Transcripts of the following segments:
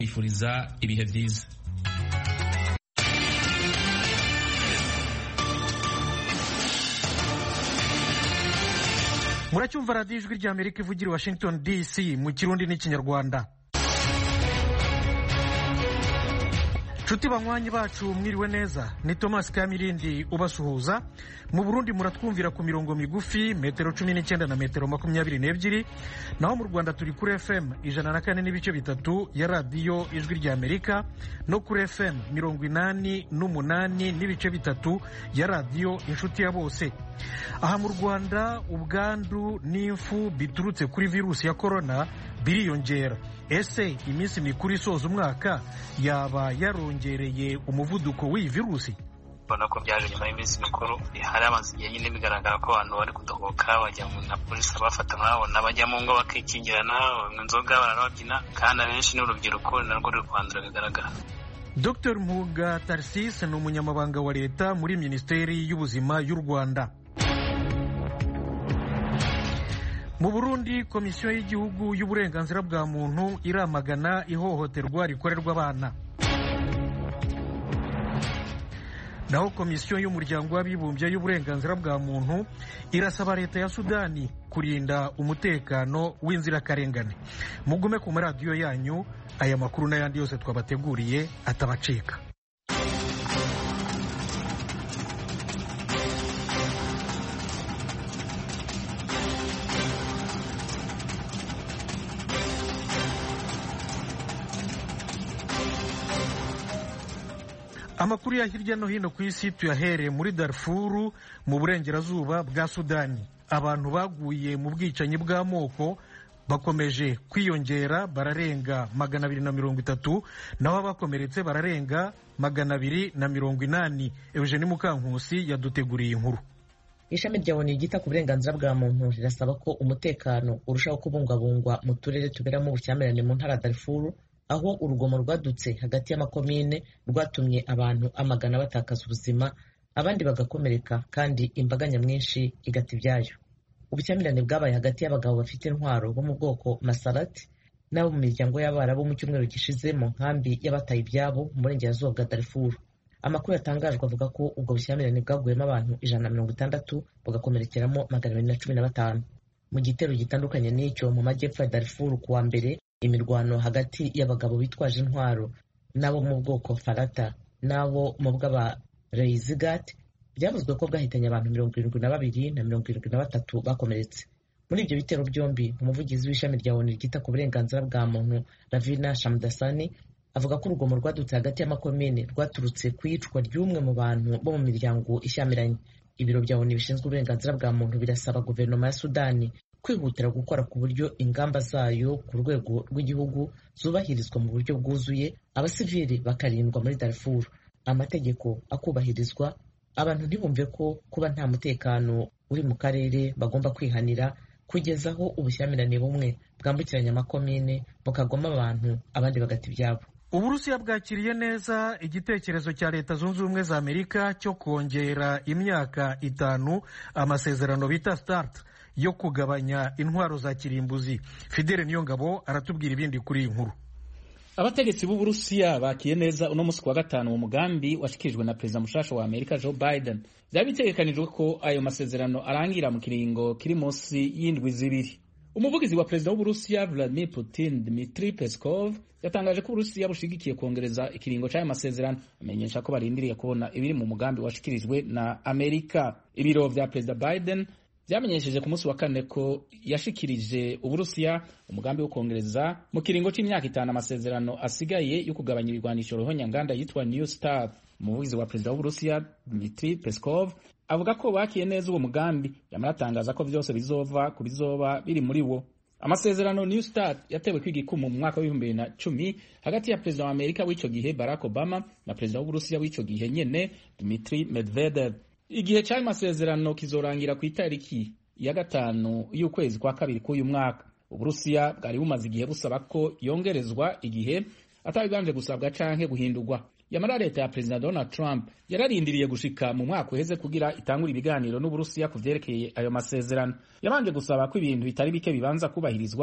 ifuriza ibihe byiza. Muracyumva radiyo ijwi ry'Amerika ivugira i Washington DC mu Kirundi n'Ikinyarwanda. Nshuti banywanyi bacu mwiriwe neza, ni Thomas Kamirindi ubasuhuza. Mu Burundi muratwumvira ku mirongo migufi metero 19 na metero 22, naho mu Rwanda turi kuri FM 104.3 ya radiyo ijwi ry'Amerika no kuri FM 88.3 ya radiyo Inshuti ya Bose. Aha mu Rwanda ubwandu n'imfu biturutse kuri virusi ya corona biriyongera. Ese iminsi mikuru isoza umwaka yaba yarongereye umuvuduko w'iyi virusi? Bona ko byaje nyuma y'iminsi mikuru hari amazi igihe nyine bigaragara ko abantu bari kudohoka bajya mu na polisi bafata nk'abo n'abajya mu ngo bakikingirana inzoga barababyina kandi abenshi n'urubyiruko narwo ruri kwandura bigaragara. Dr Mpuga Tarcisse ni umunyamabanga wa leta muri Minisiteri y'Ubuzima y'u Rwanda. Mu Burundi Komisiyo y'Igihugu y'Uburenganzira bwa Muntu iramagana ihohoterwa rikorerwa abana. Naho Komisiyo y'Umuryango w'Abibumbye y'Uburenganzira bwa Muntu irasaba leta ya Sudani kurinda umutekano w'inzirakarengane. Mugume ku maradiyo yanyu, aya makuru n'ayandi yose twabateguriye atabacika. Amakuru ya hirya no hino ku isi tuyahereye muri Darfur mu burengerazuba bwa Sudani. Abantu baguye mu bwicanyi bw'amoko bakomeje kwiyongera, bararenga 230, naho abakomeretse bararenga 280. Eugenie Mukankusi yaduteguriye inkuru. Ishami rya ONU ryita ku burenganzira bwa muntu rirasaba ko umutekano urushaho kubungabungwa mu turere tuberamo ubushyamirane mu ntara Darfur, aho urugomo rwadutse hagati y'amakomine rwatumye abantu amagana batakaza ubuzima, abandi bagakomereka kandi imbaga nyamwinshi igata ibyayo. Ubushyamirane bwabaye hagati y'abagabo bafite intwaro bo mu bwoko Masarat n'abo mu miryango y'Abarabu mu cyumweru gishize mu nkambi y'abataye ibyabo mu burengerazuba bwa Darfur. Amakuru yatangajwe avuga ko ubwo bushyamirane bwaguyemo abantu 160 bugakomerekeramo 215. Mu gitero gitandukanye n'icyo mu majyepfo ya Darfur kuwa mbere, imirwano hagati y'abagabo bitwaje intwaro n'abo mu bwoko Farata n'abo mu bw'aba Reizigat byavuzwe ko bwahitanye abantu 72 na 73 bakomeretse. Muri ibyo bitero byombi, umuvugizi w'ishami rya ONU ryita ku burenganzira bwa muntu Ravina Shamdasani avuga ko urugomo rwadutse hagati y'amakomine rwaturutse ku iyicwa ry'umwe mu bantu bo mu miryango ishyamiranye. Ibiro bya ONU bishinzwe uburenganzira bwa muntu birasaba guverinoma ya Sudani kwihutira gukora ku buryo ingamba zayo ku rwego rw'igihugu zubahirizwa mu buryo bwuzuye, abasivili bakarindwa muri Darfur, amategeko akubahirizwa, abantu ntibumve ko kuba nta mutekano uri mu karere bagomba kwihanira, kugeza aho ubushyamirane bumwe bwambukiranya amakomine bukagwamo abantu abandi bagata ibyabo. Uburusiya bwakiriye neza igitekerezo cya Leta Zunze Ubumwe za Amerika cyo kongera imyaka 5 amasezerano bita START yo kugabanya intwaro za kirimbuzi. Fidele Niyongabo aratubwira ibindi kuri iyi nkuru. Abategetsi b'Uburusiya bakiye neza uno musi wa gatanu mu mugambi washikirijwe na Perezida mushasha wa Amerika Joe Biden. Byabitegekanijwe ko ayo masezerano arangira mu kiringo kiri munsi y'indwi zibiri. Umuvugizi wa Perezida w'Uburusiya Vladimir Putin, Dmitry Peskov, yatangaje ko Uburusiya bushigikiye kongereza ikiringo cy'ayo masezerano, amenyesha ko barindiriye kubona ibiri mu mugambi washikirijwe na Amerika. Ibiro vya Perezida Biden byamenyesheje ku munsi wa kane ko yashikirije Uburusiya umugambi wo kongereza mu kiringo cy'imyaka 5 amasezerano asigaye yo kugabanya ibigwanisho ruhonyanganda yitwa New START. Umuvugizi wa Perezida w'Uburusiya Dmitry Peskov avuga ko bakiye neza uwo mugambi, yamaratangaza ko byose bizova ku bizoba biri muri wo. Amasezerano New START yatewe kw'igikumu mu mwaka wa 2010 hagati ya Perezida wa Amerika w'ico gihe Barack Obama na Perezida w'Uburusiya w'ico gihe nyene Dmitry Medvedev. Igihe cy'ayo masezerano kizorangira ku itariki ya 5 y'ukwezi kwa kabiri k'uyu mwaka. Uburusiya bwari bumaze igihe busaba ko yongerezwa igihe atabiganje gusabwa canke guhindurwa. Yamara leta ya Perezida Donald Trump yararindiriye gushika mu mwaka uheze kugira itangura ibiganiro n'Uburusiya kuvyerekeye ayo masezerano. Yabanje gusaba ko ibintu bitari bike bibanza kubahirizwa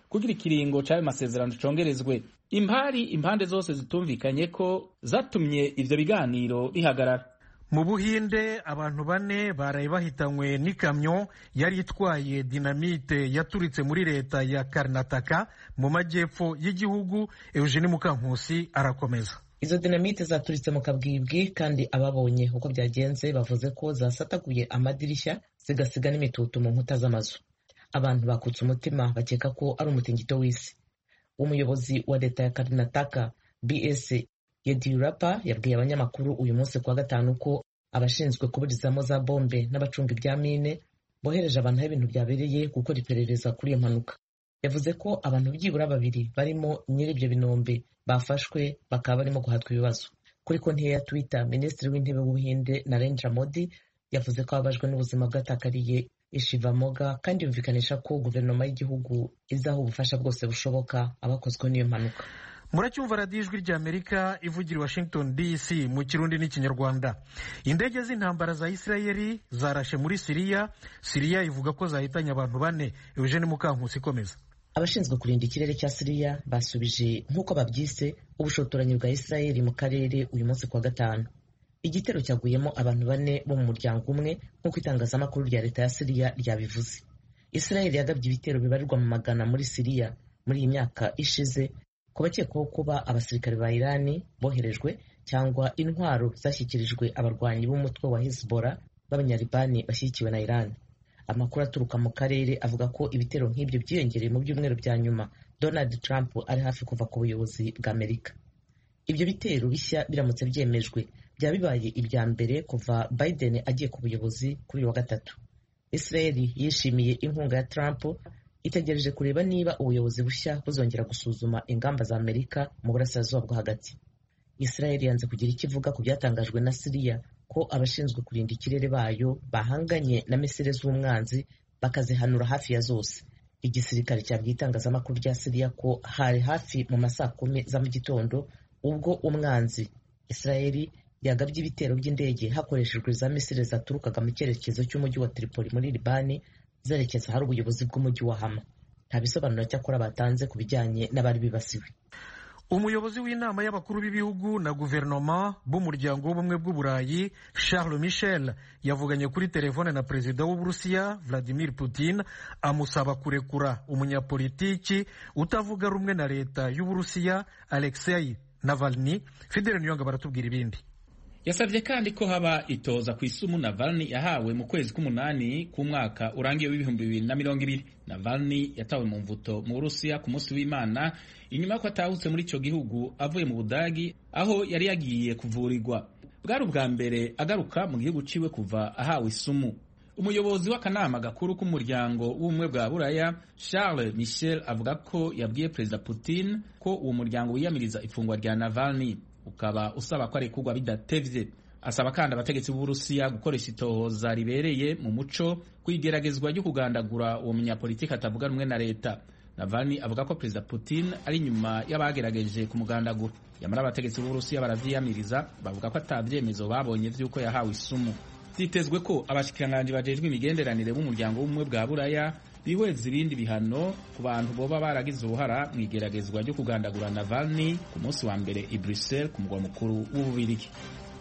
kugira ikiringo c'ayo masezerano congerezwe. Impande zose zitumvikanye ko zatumye ivyo biganiro bihagarara. Mu Buhinde abantu 4 baraye bahitanywe n'ikamyo yari itwaye dinamite yaturitse muri leta ya Karnataka mu majyepfo y'igihugu. Eugene Mukankusi arakomeza. Izo dinamite zaturitse mu kabwibwi kandi ababonye uko byagenze bavuze ko zasataguye amadirishya zigasiga n'imitutu mu nkuta z'amazu. Abantu bakutse umutima bakeka ko ari umutingito w'isi. Umuyobozi wa leta ya Karnataka BS Yediyurappa yabwiye abanyamakuru uyu munsi kuwa gatanu ko abashinzwe kuburizamo za bombe n'abacunga ibya mine bohereje abantu aho ibintu byabereye gukora iperereza kuri iyo mpanuka. Yavuze ko abantu byibura 2 barimo nyir'ibyo binombe bafashwe bakaba barimo guhatwa ibibazo. Kuri konti ya Twitter, Minisitiri w'Intebe w'Ubuhinde Narendra Modi yavuze ko ababajwe n'ubuzima bwatakariye Shiva Moga kandi yumvikanisha ko guverinoma y'igihugu izaho ubufasha bwose bushoboka abakozwe n'iyo mpanuka. Muracyumva radiyo ijwi ry'Amerika ivugira Washington DC mu Kirundi n'Ikinyarwanda. Indege z'intambara za Isirayeli zarashe muri Siriya ivuga ko zahitanye abantu 4. Eugene Mukankusi komeza. Abashinzwe kurinda ikirere cya Siriya basubije nk'uko babyise ubushotoranyi bwa Isirayeli mu karere uyu munsi kuwa gatanu. Igitero cyaguyemo abantu 4 bo mu muryango umwe nk'uko itangazamakuru rya leta ya Siriya ryabivuze. Isirayeli yagabye ibitero bibarirwa mu magana muri Siriya muri iyi myaka ishize ku bakekwaho kuba abasirikare ba Irani boherejwe cyangwa intwaro zashyikirijwe abarwanyi b'umutwe wa Hezbollah b'abanyalibani bashyigikiwe na Irani. Amakuru aturuka mu karere avuga ko ibitero nk'ibyo byiyongereye mu byumweru bya nyuma Donald Trump ari hafi kuva ku buyobozi bwa Amerika. Ibyo bitero bishya biramutse byemejwe byaba bibaye ibya mbere kuva Biden agiye ku buyobozi kuri wa gatatu. Israeli yishimiye inkunga ya Trump itegereje kureba niba ubuyobozi bushya buzongera gusuzuma ingamba za Amerika mu burasirazuba bwo hagati. Israeli yanze kugira icyo ivuga ku byatangajwe na Siriya ko abashinzwe kurinda ikirere bayo bahanganye na misile z'umwanzi bakazihanura hafi ya zose. Igisirikare cyabwiye itangazamakuru rya Siriya ko hari hafi mu masaa 10 za mu gitondo ubwo umwanzi Israeli yagabye ibitero by'indege hakoreshejwe za misile zaturukaga mu cyerekezo cy'umujyi wa Tripoli muri Libani zerekeza hari ubuyobozi bw'umujyi wa Hama. Nta bisobanuro cyakora batanze ku bijyanye n'abari bibasiwe. Umuyobozi w'inama y'abakuru b'ibihugu na guverinoma b'umuryango w'ubumwe bw'Uburayi Charles Michel yavuganye kuri telefone na perezida w'Uburusiya Vladimir Putin amusaba kurekura umunyapolitiki utavuga rumwe na leta y'Uburusiya Alexei Navalny. Fidel Niyonga baratubwira ibindi. Yasabye kandi ko haba itoza ku isumu Navalny yahawe mu kwezi k'umunani k'umwaka urangiye w'2020. Navalny yatawe mu mvuto mu Burusiya ku munsi w'Imana inyuma ko atahutse muri ico gihugu avuye mu Budagi aho yari yagiye kuvurirwa. Bwari ubwa mbere agaruka mu gihugu ciwe kuva ahawe isumu. Umuyobozi w'akanama gakuru k'umuryango w'ubumwe bwa Buraya Charles Michel avuga ko yabwiye Perezida Putin ko uwo muryango wiyamiriza ifungwa rya Navalny ukaba usaba ko arekurwa bidatevye. Asaba kandi abategetsi b'Uburusiya gukoresha itohoza ribereye mu muco kwigeragezwa ryo kugandagura uwo munyapolitiki atavuga rumwe na leta. Navalny avuga ko Perezida Putin ari nyuma y'abagerageje kumugandagura. Yamara abategetsi b'Uburusiya baravyiyamiriza bavuga ko atavyemezo babonye vy'uko yahawe isumu. Vyitezwe ko abashikiranganji bajejwe imigenderanire b'umuryango w'ubumwe bwa Buraya bihweza ibindi bihano ku bantu boba baragize uruhara mu igeragezwa ryo kugandagura Navalny ku munsi wa mbere i Brussels ku mugwa mukuru w'Ububirigi.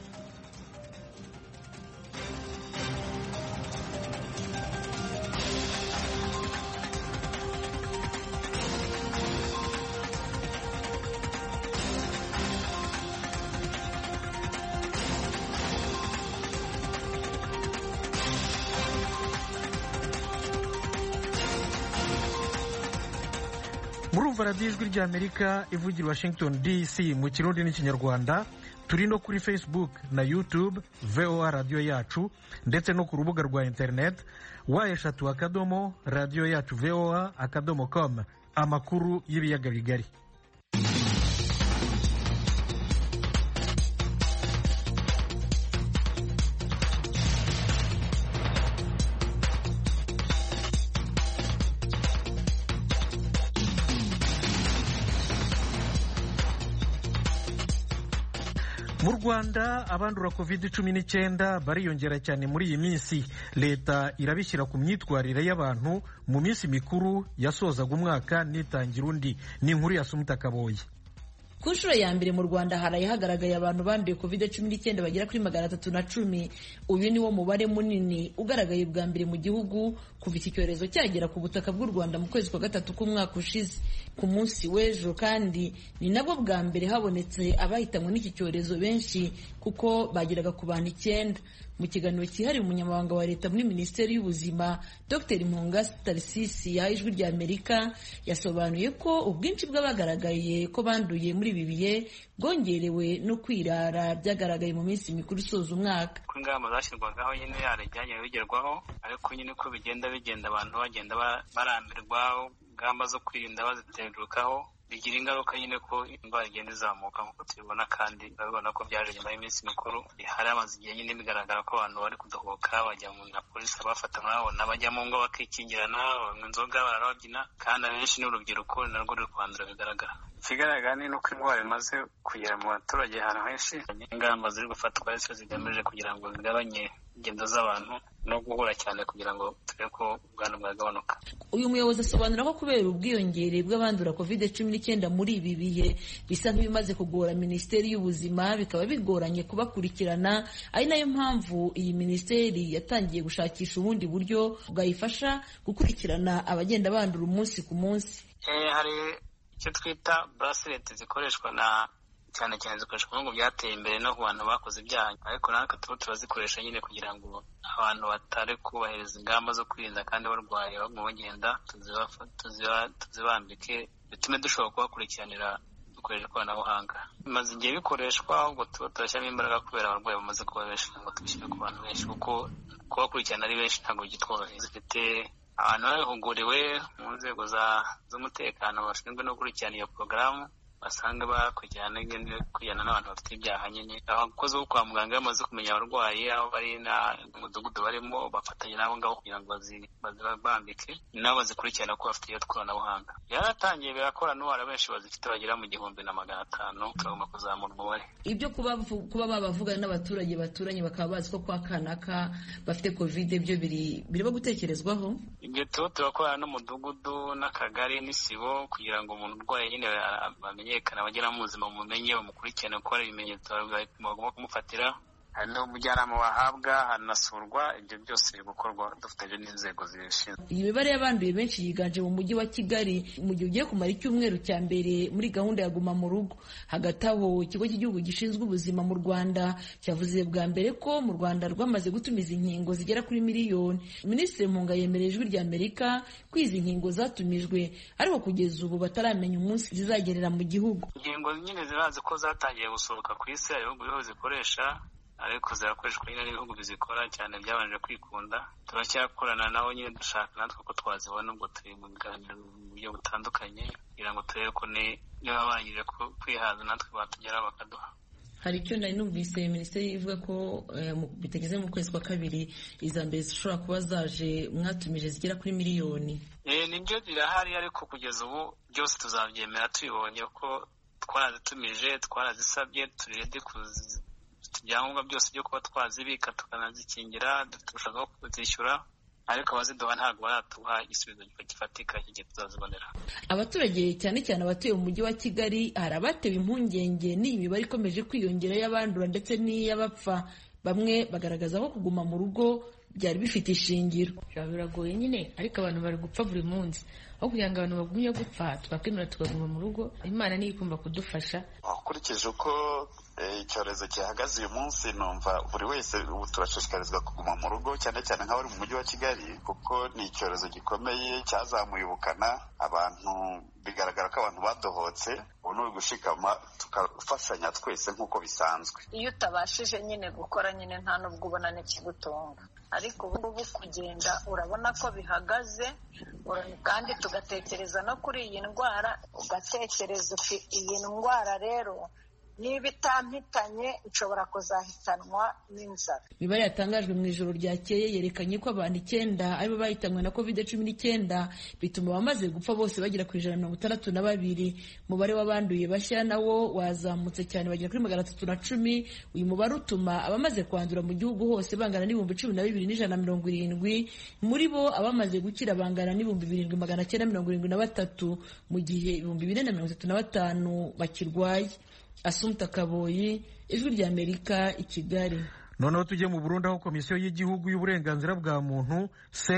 Murumva radiyo ijwi ry'Amerika ivugira Washington DC mu Kirundi n'Ikinyarwanda. Turi no kuri Facebook na YouTube VOA radiyo yacu ndetse no ku rubuga rwa internet wa3 radiyo yacu voa.com. Amakuru y'ibiyaga bigari. mu Rwanda abandura COVID-19 bariyongera cyane muri iyi minsi. Leta irabishyira ku myitwarire y'abantu mu minsi mikuru yasozaga umwaka n'itangira undi. Ni inkuru ya Sumita Kaboyi. Ku nshuro ya mbere mu Rwanda haraye hagaragaye abantu banduye COVID-19 bagera kuri 310. Uyu ni wo mubare munini ugaragaye bwa mbere mu gihugu kuva iki cyorezo cyagera ku butaka bw'u Rwanda mu kwezi kwa gatatu k'umwaka ushize. Ku munsi w'ejo kandi ni nabwo bwa mbere habonetse abahitanwe n'iki cyorezo benshi kuko bageraga ku bantu 9. Mu kiganiro cyihariye umunyamabanga wa leta muri Minisiteri y'Ubuzima Dr Mpunga Tarsisi ya Ijwi rya Amerika yasobanuye ko ubwinshi bw'abagaragaye ko banduye muri ibi bihe bwongerewe no kwirara byagaragaye mu minsi mikuru isoza umwaka. Ingamba zashyirwagaho nyine yarajyanye bigerwaho, ariko nyine ko bigenda abantu bagenda barambirwa, ingamba zo kwirinda baziterukaho bigira ingaruka nyine ko indwara igenda izamuka nk'uko tubibona, kandi urabibona ko byaje nyuma y'iminsi mikuru. Hari amaze igihe nyine bigaragara ko abantu bari kudohoka bajya mu na polisi abafata nk'abona bajya mu ngo bakikingirana, banywa inzoga barababyina, kandi abenshi n'urubyiruko narwo ruri kwandura bigaragara. Ikigaragara ni uko indwara imaze kugera mu baturage ahantu henshi. Ingamba ziri gufatwa arizo zigamije kugira ngo zigabanye ingendo z'abantu no guhura cyane kugira ngo turebe ko ubwandu bwagabanuka. Uyu muyobozi asobanura ko kubera ubwiyongere bw'abandura COVID-19 muri ibi bihe bisa nk'ibimaze kugora Minisiteri y'Ubuzima, bikaba bigoranye kubakurikirana, ari nayo mpamvu iyi minisiteri yatangiye gushakisha ubundi buryo bwayifasha gukurikirana abagenda bandura umunsi ku munsi. Hari icyo twita bracelet zikoreshwa cyane zikoreshwa mu bihugu byateye imbere no ku bantu bakoze ibyaha, ariko natwe turazikoresha nyine kugira ngo abantu batari kubahiriza ingamba zo kwirinda kandi barwaye bagenda tuzibambike, bitume dushobora kubakurikiranira dukoresha ikoranabuhanga. Bimaze igihe bikoreshwa, ahubwo turashyiramo imbaraga kubera abarwayi bamaze kuba benshi ngo tubishyire ku bantu benshi, kuko kubakurikirana ari benshi ntabwo byitworoheye. Zifite abantu babihuguriwe mu nzego z'umutekano bashinzwe no gukurikirana iyo porogaramu, basanga bakurikirana n'abantu bafite ibyaha nyine. Abakozi bo kwa muganga bamaze kumenya abarwayi aho bari mu mudugudu barimo, bafatanya n'abo ngabo kugira ngo bazibambike, nabo bazikurikirana ko bafite iyo koranabuhanga. Yaratangiye birakora, n'uwara benshi bazifite bagera mu 1,500. Turagomba kuzamura umubare. Ibyo kuba babavugana n'abaturage baturanye bakaba bazi ko kwa kanaka bafite COVID, ibyo birimo gutekerezwaho. Ibyo turakorana n'umudugudu n'akagari n'isibo kugira ngo umuntu urwaye nyine bamenyekana, bagera mu buzima mumenye, bamukurikirane ko hari ibimenyetso bagomba kumufatira, hari n'umujyanama wahabwa, hanasurwa. Ibyo byose biri gukorwa dufatanyije n'inzego zibishinzwe. Iyi mibare y'abanduye benshi yiganje mu mujyi wa Kigali mu gihe ugiye kumara icyumweru cya mbere muri gahunda ya Guma mu Rugo. Hagati aho ikigo cy'igihugu gishinzwe ubuzima mu Rwanda cyavuze bwa mbere ko mu Rwanda rwamaze gutumiza inkingo zigera kuri 1 miliyoni. Minisitiri Mpunga yemereye Ijwi rya Amerika ko izi nkingo zatumijwe, ariko kugeza ubu bataramenya umunsi zizagerera mu gihugu. Inkingo nyine zirazi ko zatangiye gusohoka ku isi, hari ibihugu zikoresha, ariko zirakoreshwa nyine n'ibihugu bizikora cyane byabanje kwikunda. Turacyakorana nabo nyine dushaka natwe ko twazibona, ubwo turi mu biganiro mu buryo butandukanye kugira ngo turebe ko niba barangije kwihaza natwe batugeraho bakaduha. Hari icyo nari numvise Minisiteri ivuga ko bitageze mu kwezi kwa kabiri iza mbere zishobora kuba zaje mwatumije zigera kuri 1 miliyoni. Nibyo birahari, ariko kugeza ubu byose tuzabyemera tubibonye ko twarazitumije, twarazisabye, turede ibyangombwa byose byo kuba twazibika tukanazikingira, dufite ubushobozi bwo kuzishyura, ariko abaziduha ntabwo baratuha igisubizo gifatika igihe tuzazibonera. Abaturage cyane cyane abatuye mu mujyi wa Kigali hari abatewe impungenge n'iyi mibare ikomeje kwiyongera y'abandura ndetse n'iy'abapfa. Bamwe bagaragaza ko kuguma mu rugo byari bifite ishingiro. Biragoye nyine, ariko abantu bari gupfa buri munsi. Aho kugira ngo abantu bagumye gupfa, twakwemera tukaguma mu rugo, Imana niyo igomba kudufasha. Ukurikije uko icyorezo gihagaze uyu munsi, numva buri wese ubu turashishikarizwa kuguma mu rugo, cyane cyane nk'abari mu mujyi wa Kigali, kuko ni icyorezo gikomeye cyazamuye ubukana. Abantu bigaragara ko abantu badohotse, ubu ni ugushikama tukafashanya twese nk'uko bisanzwe. Iyo utabashije nyine gukora nyine nta n'ubwo ubona n'ikigutunga, ariko ubu ngubu kugenda urabona ko bihagaze, kandi tugatekereza no kuri iyi ndwara, ugatekereza iyi ndwara rero niba itampitanye nshobora kuzahitanwa n'inzara. Imibare yatangajwe mu ijoro ryakeye yerekanye ko abantu 9 aribo bahitanywe na COVID-19 bituma abamaze gupfa bose bagera ku 162. Umubare w'abanduye bashya nawo wazamutse cyane bagera kuri 310. Uyu mubare utuma abamaze kwandura mu gihugu hose bangana n'ibihumbi 12,170. Muri bo abamaze gukira bangana n'ibihumbi 7,973 mu gihe 435 bakirwaye. Asumta Kaboyi, Ijwi ry'Amerika, i Kigali. Noneho tujye mu Burundi aho Komisiyo y'Igihugu y'Uburenganzira bwa Muntu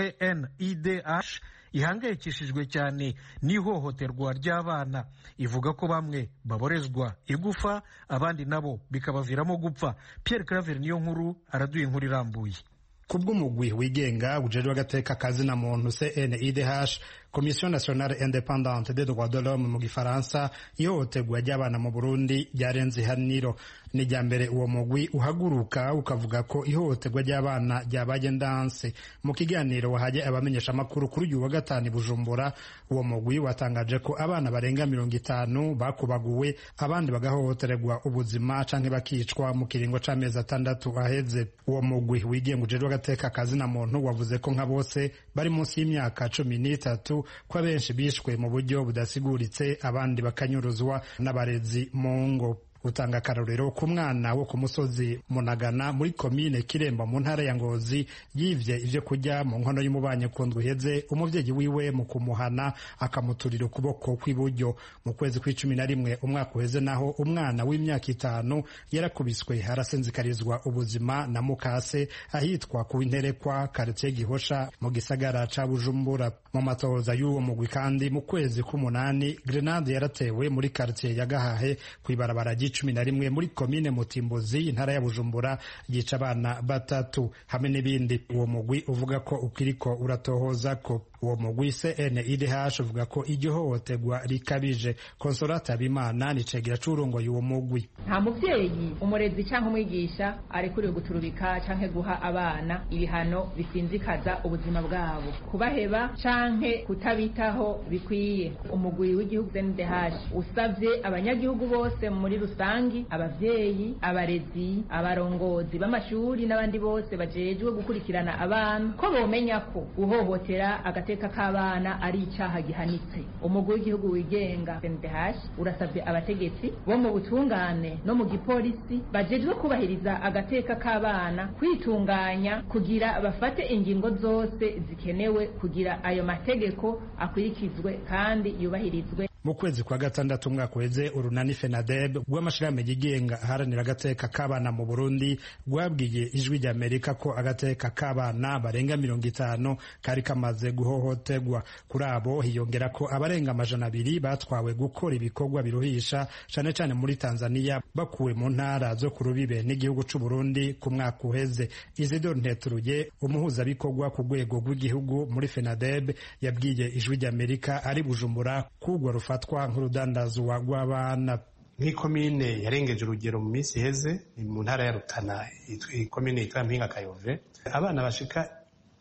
CNIDH ihangayikishijwe cyane n'ihohoterwa ry'abana, ivuga ko bamwe baborezwa igufa abandi nabo bikabaviramo gupfa. Pierre Claver niyo nkuru araduye inkuru irambuye. Kubw'umugwi wigenga ujejwe agateka kazina muntu CNIDH, Commission nationale indépendante des droits de l'homme mu gifaransa, ihohoterwa ry'abana mu Burundi ryarenze ihaniro. Ni rya mbere uwo mugwi uhaguruka ukavuga ko ihohoterwa ry'abana ryabaye ndanse. Mu kiganiro wahaye abamenyesha makuru kuri uyu wa gatanu Bujumbura, uwo mugwi watangaje ko abana barenga 50 bakubaguwe, abandi bagahohoterwa ubuzima canke bakicwa mu kiringo c'amezi 6 aheze. Uwo mugwi wigenga ujejwe agateka kazina muntu wavuze ko nka bose bari munsi y'imyaka 13, ko abenshi bishwe mu buryo budasiguritse, abandi bakanyuruzwa n'abarezi mu ngo. Utanga akarorero ku mwana wo ku musozi Munagana muri komine Kiremba mu ntara ya Ngozi yivye ivyo kurya mu nkono y'umubanye kundwa iheze, umuvyeyi wiwe mu kumuhana akamuturira ukuboko kw'iburyo. Mu kwezi kwa11 umwaka uheze naho umwana w'imyaka 5 yarakubiswe arasenzikarizwa ubuzima na mukase ahitwa ku Interekwa quartier Gihosha mu gisagara ca Bujumbura. Mu matoza y'uwo mugwi kandi mu kwezi k'8 grenade yaratewe muri quartier ya Gahahe kwibarabara 11 muri komine Mutimbuzi intara ya Bujumbura yica abana 3 hamwe n'ibindi. Uwo mugwi uvuga ko ukiriko uratohoza ko uwo mugwi CNIDH uvuga ko iryo hohoterwa rikabije. Consolata Bimana ni cegera c'urongo y'uwo mugwi. Nta muvyeyi, umurezi canke umwigisha arekuriwe guturubika canke guha abana ibihano bisinzikaza ubuzima bwabo, kubaheba canke kutabitaho bikwiye. Umugwi w'igihugu CNIDH usavye abanyagihugu bose muri rusangi, abavyeyi, abarezi, abarongozi b'amashuri n'abandi bose bajejwe gukurikirana abana ko bomenya ko uhohotera agateka k'abana ari icaha gihanitse. Umugwi w'igihugu wigenga CNIDH urasavye abategetsi bo mu butungane no mu gipolisi bajejwe kubahiriza agateka k'abana kwitunganya kugira bafate ingingo zose zikenewe kugira ayo mategeko akurikizwe kandi yubahirizwe. Mu kwezi kwa gatandatu umwaka uheze urunani FENADEB rw'amashirahamwe yigenga aharanira agateka k'abana mu Burundi rwabwiye Ijwi ry'Amerika ko agateka k'abana barenga 50 kari kamaze guhohoterwa. Kuri abo hiyongera ko abarenga 200 batwawe gukora ibikorwa biruhisha cane cane muri Tanzania bakuwe mu ntara zo ku rubibe n'igihugu c'u Burundi ku mwaka uheze. Isidore Nteturuye, umuhuza bikorwa ku rwego rw'igihugu muri FENADEB, yabwiye Ijwi ry'Amerika ari Bujumbura kugwa rufatwa nk'urudandazwa rw'abana. Nk'ikomine yarengeje urugero mu minsi iheze mu ntara ya Rutana, ikomine yitwa Mpinga Kayove, abana bashika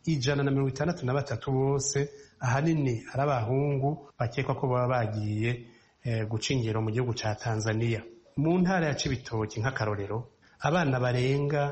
163 bose ahanini ari abahungu bakekwa ko baba bagiye guca ingero mu gihugu ca Tanzania. Mu ntara ya Cibitoki nk'akarorero abana barenga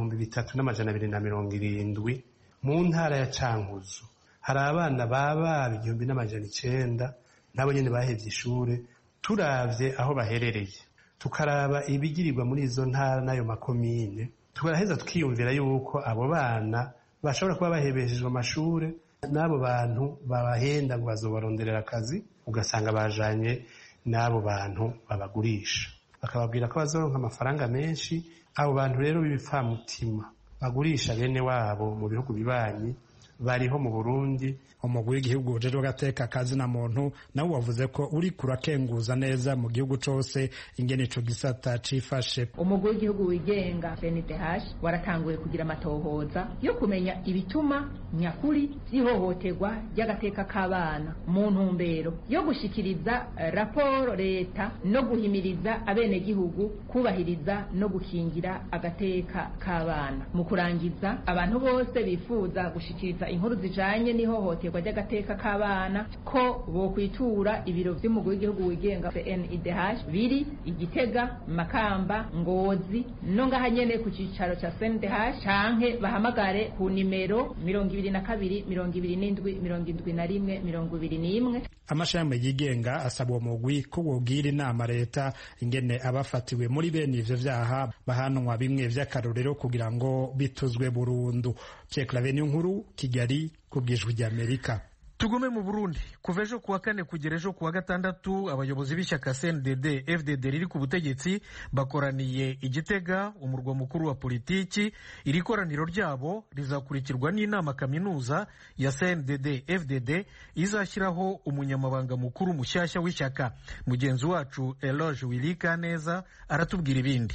3270. Mu ntara ya Cankuzo hari abana baba 1900 nabo nyene bahevye ishure. Turavye aho baherereye tukaraba ibigirirwa muri izo ntara n'ayo makomine, tukaraheza tukiyumvira yuko abo bana bashobora kuba bahebeshejwe amashure n'abo bantu babahenda ngo bazobaronderera akazi, ugasanga bajanye n'abo bantu babagurisha bakababwira ko bazoronka amafaranga menshi. Abo bantu rero b'ibipfamutima bagurisha bene wabo mu bihugu bibanyi bariho mu Burundi. Umugwi w'igihugu ujejwe agateka kazina muntu nawe wavuze ko uri kurakenguza neza mu gihugu cose ingene ico gisata cifashe. Umugwi w'igihugu wigenga CNIDH waratanguye kugira amatohoza yo kumenya ibituma nyakuri zihohoterwa ry'agateka k'abana mu ntumbero yo gushikiriza raporo leta no guhimiriza abene gihugu kubahiriza no gukingira agateka k'abana. Mu kurangiza, abantu bose bifuza gushikiriza kumviriza inkuru zijanye n'ihohoterwa ry'agateka k'abana ko bokwitura ibiro vy'umugwi w'igihugu wigenga CNIDH biri Igitega, Makamba, Ngozi no ngaha nyene ku cicaro ca CNIDH canke bahamagare ku nimero 22 27 71 21. Amashami yigenga asaba uwo mugwi ko wogira inama leta ingene abafatiwe muri bene ivyo vyaha bahanwa bimwe vy'akarorero kugira ngo bituzwe burundu. Ceklaveni nkuru Kigali kubwijwi rya Amerika. Tugume mu Burundi. Kuva ejo kuwa kane kugera ejo kuwa gatandatu abayobozi b'ishyaka CNDD FDD riri ku butegetsi bakoraniye Igitega, umurwa mukuru wa politiki. Iri koraniro ryabo rizakurikirwa n'inama kaminuza ya CNDD FDD izashyiraho umunyamabanga mukuru mushyashya w'ishyaka. Mugenzi wacu Eloge Wilika neza aratubwira ibindi.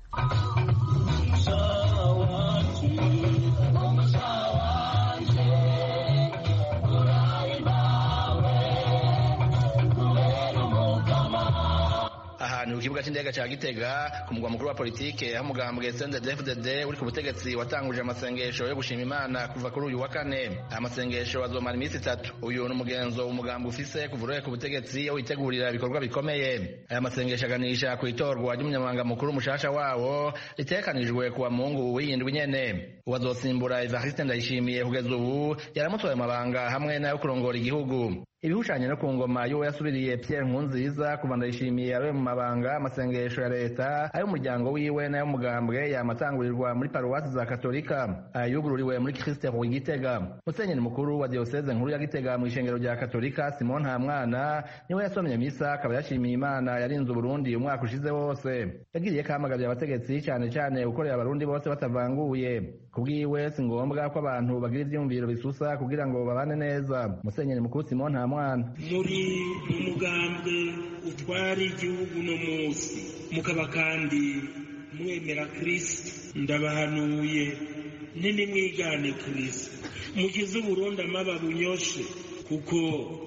Ahantu ku kibuga cy'indege cya Gitega ku mugwa mukuru wa politike aho umugambwe CNDD-FDD uri ku butegetsi watanguje amasengesho yo gushima Imana kuva kuri uyu wa kane. Amasengesho azomara iminsi 3. Uyu ni umugenzo umugambwe ufise kuvuroye ku butegetsi witegurira ibikorwa bikomeye. Aya masengesho aganisha ku itorwa ry'umunyamabanga mukuru mushasha wawo ritekanijwe kuwa Mungu w'iyindwi nyene. Uwazosimbura Evariste Ndayishimiye kugeza ubu yaramutwaye amabanga hamwe nayo kurongora igihugu. Ibihushanye no ku ngoma y'uwo yasubiriye Pierre Nkurunziza kuva Ndayishimiye abe mu mabanga amasengesho ya leta ay'umuryango wiwe nayo mugambwe yamatangurirwa muri paruwasi za Katolika ayugururiwe muri Christe Roi Gitega. Musenyeri mukuru wa diocese nkuru ya Gitega mu ishengero rya Katolika Simon Ntamwana niwe yasomye misa akaba yashimiye Imana yarinze Burundi umwaka ushize wose. Yagiriye kamagabya abategetsi cyane cyane gukorera abarundi bose batavanguye. Kubwiwe si ngombwa ko abantu bagira ivyumviro bisusa kugira ngo babane neza. Musenyeri mukuru Simon Ntamwana: muri umugambwe utwara igihugu no munsi mukaba kandi mwemera Kristo, ndabahanuye nini mwigane Kristo, mugize Burundi amaba bunyoshe kuko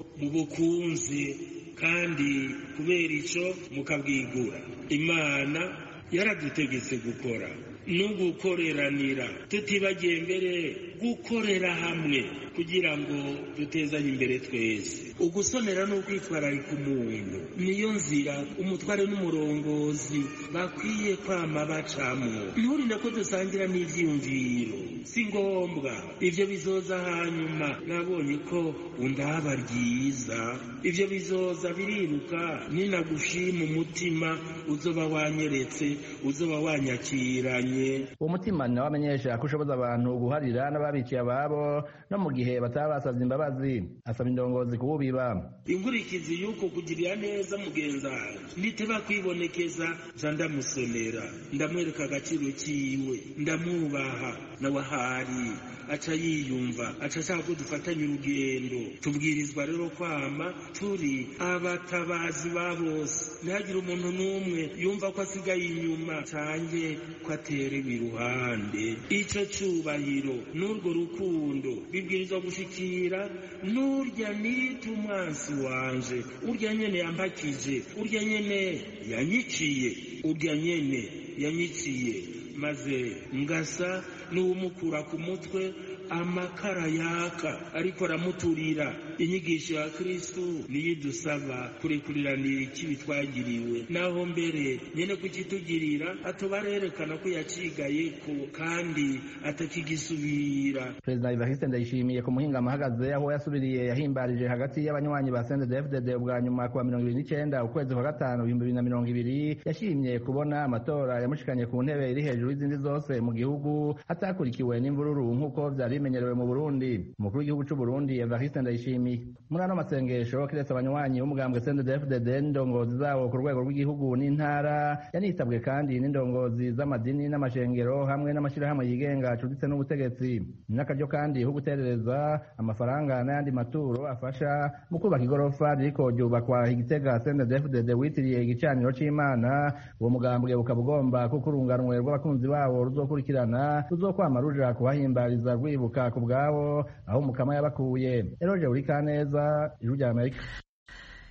mubukunze kandi kubera ico mukabwigura. Imana yaradutegetse gukora no gukoreranira, tutibagiye mbere gukorera hamwe kugira ngo dutezanye imbere twese. Ugusonera no kwitwararika umuntu niyo nzira umutware n'umurongozi bakwiye kwama bacamwo. Nturinde ko dusangira n'ivyiyumviro, si ngombwa. Ivyo bizoza hanyuma. Nabonye ko undaba ryiza, ivyo bizoza biriruka. Ninagushima umutima uzoba wanyeretse, uzoba wanyakiranye. Uwo mutima ni wamenyesha ko ushoboza abantu guharira n'ababiciye ababo no mu gihe batabasavye imbabazi. Asaba indongozi kububiba. Inkurikizi yuko kugirira neza mugenzana niteba kwibonekeza ja ndamusonera, ndamwereka agaciro kiwe, ndamwubaha nawe ahari aca yiyumva, aca ashaka ko dufatanya urugendo. Tubwirizwa rero kwama turi abatabazi ba bose, ntihagire umuntu n'umwe yumva ko asigaye inyuma canke ko aterewe iruhande. Ico cubahiro n'urwo rukundo bibwirizwa gushikira n'urya nita umwansi wanje, urya nyene yampakije, urya nyene yanyiciye, urya nyene yanyiciye, maze ngasa n'uwumukura ku mutwe amakara yaka ariko aramuturira. Inyigisho ya Kristo niyo idusaba kurekuriranira ikibi twagiriwe, naho mbere nyene kukitugirira atobarerekana ko yacigayeko kandi atakigisubira. Perezida Evariste Ndayishimiye ku muhinga amahagaze aho yasubiriye yahimbarije hagati y'abanywanyi ba CNDD-FDD ubwa nyuma kuwa 29 ukwezi kwa gatanu 2020 yashimye kubona amatora yamushikanye ku ntebe iri hejuru y'izindi zose mu gihugu atakurikiwe n'imvururu nk'uko vyari bimenyerewe mu Burundi. Umukuru w'igihugu c'u Burundi Evariste Ndayishimiye muri ano masengesho kiretse abanywanyi b'umugambwe CNDD-FDD n'indongozi zawo ku rwego rw'igihugu n'intara, yanitabwe kandi n'indongozi z'amadini n'amashengero hamwe n'amashirahamwe yigenga acuditse n'ubutegetsi. N'akaryo kandi ho guterereza amafaranga n'ayandi maturo afasha mu kubaka igorofa ririko ryubakwa Igitega CNDD-FDD witiriye igicaniro c'Imana. Uwo mugambwe ukaba ugomba kuko urunganwe rw'abakunzi bawo ruzokurikirana ruzokwama ruja kubahimbariza rwibuka ku bwabo aho umukama yabakuye. Eroje uri kaneza ijuru rya Amerika.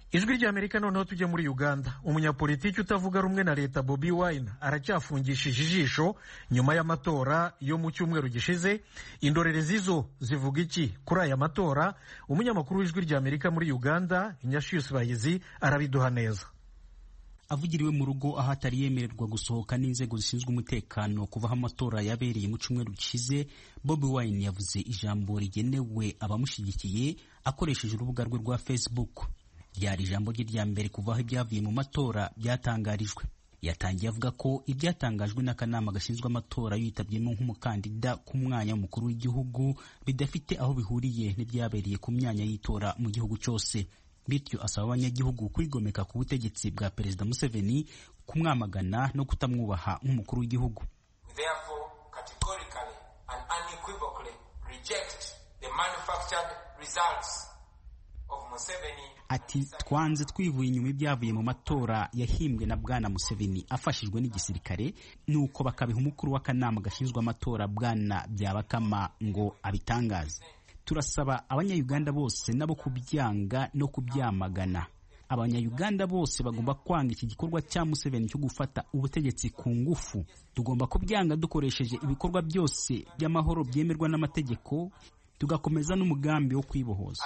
ijwi ry'Amerika. Noneho tujye muri Uganda. Umunyapolitiki utavuga rumwe na leta Bobi Wine aracyafungishije ijisho nyuma y'amatora yo mu cyumweru gishize. Indorerezi zo zivuga iki kuri aya matora? Umunyamakuru w'ijwi ry'Amerika muri Uganda Inyashius Bahizi arabiduha neza. Avugiriwe mu rugo aho atari yemererwa gusohoka n'inzego zishinzwe umutekano kuva aho amatora yabereye mu cyumweru gishize, Bobi Wine yavuze ijambo rigenewe abamushyigikiye akoresheje urubuga rwe rwa Facebook. Ryari ijambo rye rya mbere kuva aho ibyavuye mu matora byatangarijwe. Yatangiye avuga ko ibyatangajwe n'akanama gashinzwe amatora yitabyemo nk'umukandida ku mwanya w'umukuru w'igihugu bidafite aho bihuriye n'ibyabereye ku myanya y'itora mu gihugu cyose. Bityo asaba abanyagihugu kwigomeka ku butegetsi bwa Perezida Museveni, kumwamagana no kutamwubaha nk'umukuru w'igihugu. Therefore, categorically and unequivocally reject the manufactured results of Museveni. Ati twanze twivuye inyuma ibyavuye mu matora yahimbwe na Bwana Museveni afashijwe n'igisirikare, nuko bakabiha umukuru w'akanama gashinzwe amatora Bwana Byabakama ngo abitangaze. Turasaba abanya-Uganda bose nabo kubyanga no kubyamagana. Abanya-Uganda bose bagomba kwanga iki gikorwa cya Museveni cyo gufata ubutegetsi ku ngufu. Tugomba kubyanga dukoresheje ibikorwa byose by'amahoro byemerwa n'amategeko, tugakomeza n'umugambi wo kwibohoza.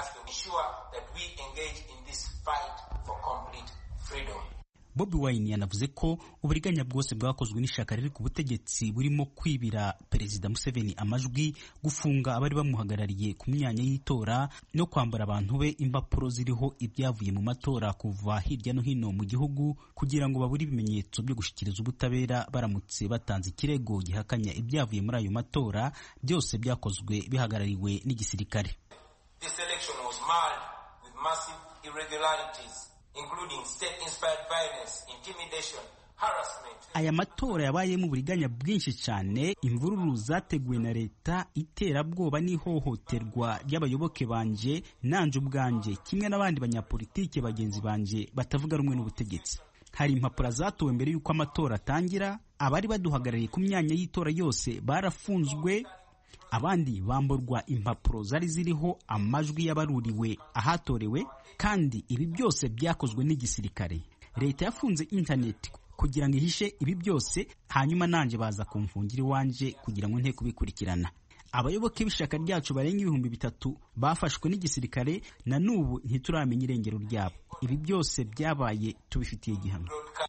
Bobi Wine yanavuze ko uburiganya bwose bwakozwe n'ishaka riri ku butegetsi burimo kwibira Perezida Museveni amajwi, gufunga abari bamuhagarariye ku myanya y'itora no kwambara abantu be impapuro ziriho ibyavuye mu matora kuva hirya no hino mu gihugu kugira ngo babure ibimenyetso byo gushyikiriza ubutabera baramutse batanze ikirego gihakanya ibyavuye muri ayo matora, byose byakozwe bihagarariwe n'igisirikare. This election was marred with massive irregularities, including state-inspired violence, intimidation, harassment. Aya matora yabayemo uburiganya bwinshi cyane, imvururu zateguwe na leta, iterabwoba n'ihohoterwa ry'abayoboke banje nanje ubwanje kimwe n'abandi banyapolitike bagenzi banje batavuga rumwe n'ubutegetsi. Hari impapuro zatowe mbere y'uko amatora atangira, abari baduhagarariye ku myanya y'itora yose barafunzwe, abandi bamburwa impapuro zari ziriho amajwi y'abaruriwe ahatorewe, kandi ibi byose byakozwe n'igisirikare. Leta yafunze internet kugira ngo ihishe ibi byose, hanyuma nanje baza kumfungira iwanje kugira ngo nte kubikurikirana. Abayoboke b'ishaka ryacu barenga 3,000 bafashwe n'igisirikare, na n'ubu ntituramenya irengero ryabo. Ibi byose byabaye tubifitiye gihamya.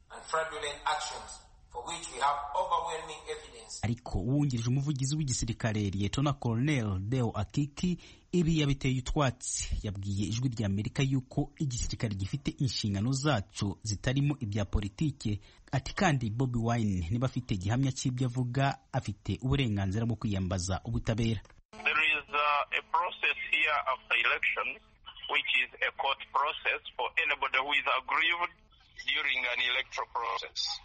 Ariko uwungirije umuvugizi w'igisirikare Lieutenant Colonel Deo Akiki ibi yabiteye utwatsi. Yabwiye ijwi ry'Amerika yuko igisirikare gifite inshingano zacu zitarimo ibya politike. Ati kandi Bobi Wine niba afite gihamya cy'ibyo avuga, afite uburenganzira bwo kwiyambaza ubutabera. There is a process here after election which is a court process for anybody who is aggrieved during an electoral process.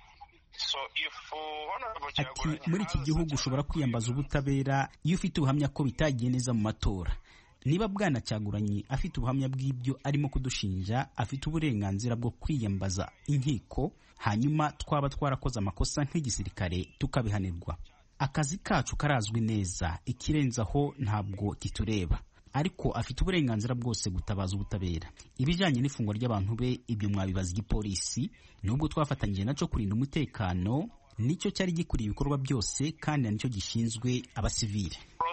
Ati muri iki gihugu ushobora kwiyambaza ubutabera iyo ufite ubuhamya ko bitagiye neza mu matora. Niba Bwana Kyagulanyi afite ubuhamya bw'ibyo arimo kudushinja, afite uburenganzira bwo kwiyambaza inkiko, hanyuma twaba twarakoze amakosa nk'igisirikare tukabihanirwa. Akazi kacu karazwi neza, ikirenzaho ntabwo kitureba. Ariko afite uburenganzira bwose gutabaza ubutabera. Ibijanye n'ifungwa ry'abantu be, ibyo mwabibaza igipolisi, nubwo twafatanyije naco kurinda umutekano, nicyo cyari gikuriye ibikorwa byose kandi nicyo gishinzwe abasivile.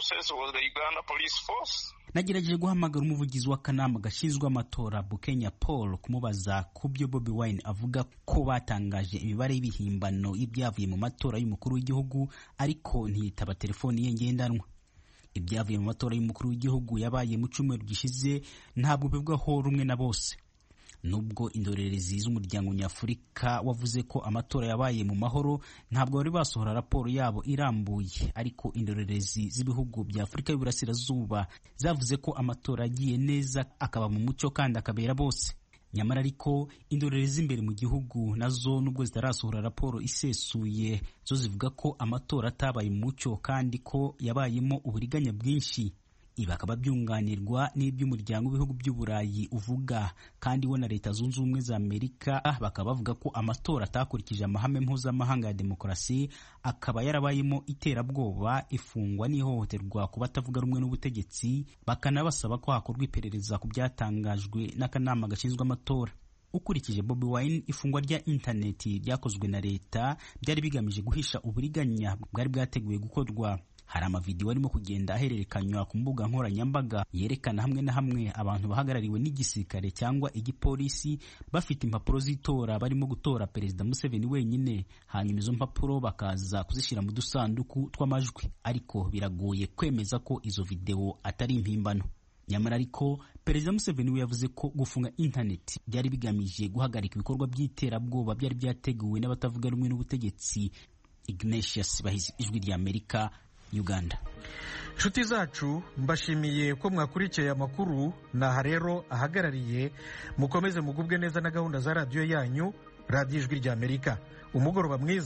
Nagerageje guhamagara umuvugizi w'akanama gashinzwe amatora Bukenya Paul kumubaza ku byo Bobi Wine avuga ko batangaje imibare y'ibihimbano y'ibyavuye mu matora y'umukuru w'igihugu, ariko ntiyitaba telefoni ye ngendanwa. Ibyavuye mu matora y'umukuru w'igihugu yabaye mu cyumweru gishize ntabwo bivugwaho rumwe na bose. Nubwo indorerezi z'umuryango nyafurika wavuze ko amatora yabaye mu mahoro, ntabwo bari basohora raporo yabo irambuye, ariko indorerezi z'ibihugu bya Afurika y'Uburasirazuba zavuze ko amatora agiye neza, akaba mu mucyo kandi akabera bose. Nyamara ariko indorerezi imbere mu gihugu nazo nubwo zitarasohora raporo isesuye, zo zivuga ko amatora atabaye mu mucyo kandi ko yabayemo uburiganya bwinshi. Ibi akaba byunganirwa n'iby'umuryango w'ibihugu by'Uburayi uvuga, kandi we na Leta Zunze Ubumwe za Amerika bakaba bavuga ko amatora atakurikije amahame mpuzamahanga ya demokarasi, akaba yarabayemo iterabwoba, ifungwa n'ihohoterwa ku batavuga rumwe n'ubutegetsi, bakanabasaba ko hakorwa iperereza ku byatangajwe n'akanama gashinzwe amatora. Ukurikije Bobi Wine, ifungwa rya interineti ryakozwe na leta byari bigamije guhisha uburiganya bwari bwateguye gukorwa. Hari amavidewo arimo kugenda ahererekanywa ku mbuga nkoranyambaga yerekana hamwe na hamwe abantu bahagarariwe n'igisirikare cyangwa igipolisi bafite impapuro z'itora barimo gutora Perezida Museveni wenyine, hanyuma izo mpapuro bakaza kuzishyira mu dusanduku tw'amajwi, ariko biragoye kwemeza ko izo videwo atari impimbano. Nyamara ariko Perezida Museveni we yavuze ko gufunga internet byari bigamije guhagarika ibikorwa by'iterabwoba byari byateguwe n'abatavuga rumwe n'ubutegetsi. Ignatius Bahizi, Ijwi ry'Amerika, Uganda. Nshuti zacu, mbashimiye ko mwakurikiye amakuru. Naha rero ahagarariye. Mukomeze mugubwe neza na gahunda za radiyo yanyu, radiyo Ijwi ry'Amerika. Umugoroba mwiza.